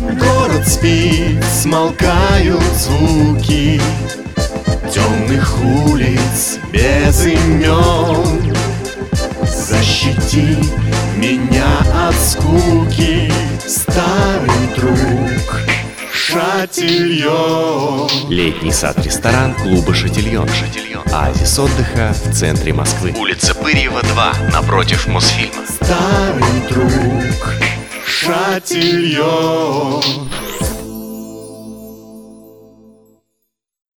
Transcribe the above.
Город спит, смолкают звуки темных улиц без имен. Защити меня от скуки, старый друг Шатильон. Летний сад-ресторан клуба «Шатильон». Оазис отдыха в центре Москвы. Улица Пырьева, 2, напротив Мосфильма. Старый друг Шатильон.